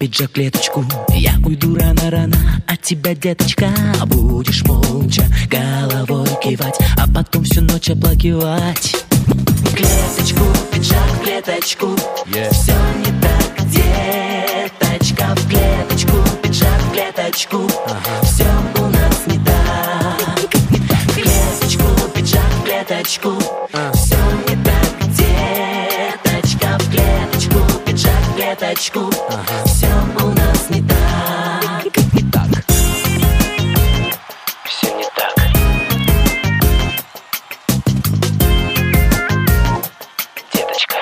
пиджак в клеточку. Я уйду рано-рано от тебя, деточка. Будешь молча головой кивать, а потом всю ночь оплакивать. Клеточку, пиджак в клеточку, все не так, деточка. В клеточку, пиджак в клеточку, все у нас не так. В клеточку, пиджак в клеточку, все не так, деточка. В клеточку, пиджак в клеточку, все у нас не так. Все не так. Деточка.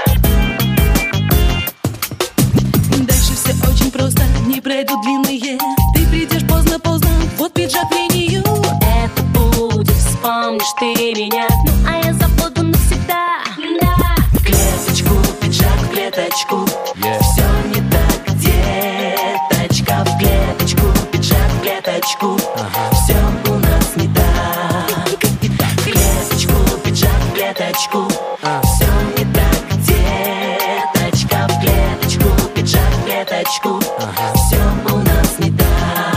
Дальше все очень просто, дни пройдут длинные. Ты придешь поздно-поздно, вот пиджак в линию. Это будет, вспомнишь ты меня, ну а я забуду навсегда. Клеточку, пиджак в клеточку, все не так, деточка. В клеточку, пиджак в клеточку, все у нас не так. В клеточку, пиджак в клеточку, все не так, деточка. В клеточку, пиджак в клеточку, все у нас не так.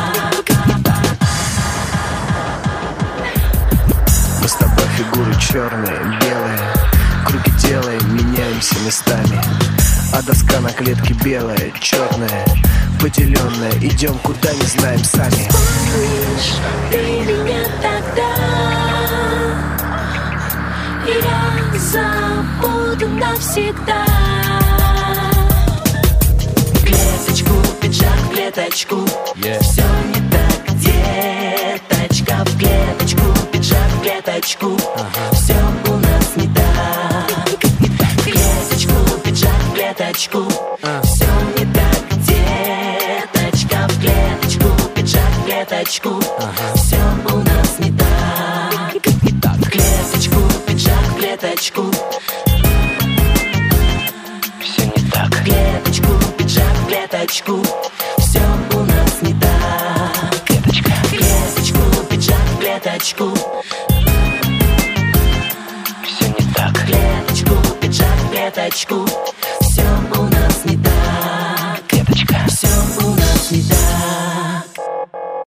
Мы с тобой фигуры черные, белые, круги делаем, меняемся местами. А доска на клетке белая, черная, поделенная, идем куда не знаем сами. Помнишь ты меня тогда, и я забуду навсегда. Клеточку, пиджак в клеточку, все не так, деточка. В клеточку, пиджак в клеточку, все у нас не так. В клеточку, пиджак в клеточку, все не так, деточка. В клеточку, пиджак в клеточку, все у нас не так. В клеточку, пиджак в клеточку, все не так. В клеточку, пиджак в клеточку, все у нас не так. Клеточка. В клеточку, пиджак в клеточку, все не так. В клеточку, пиджак в клеточку.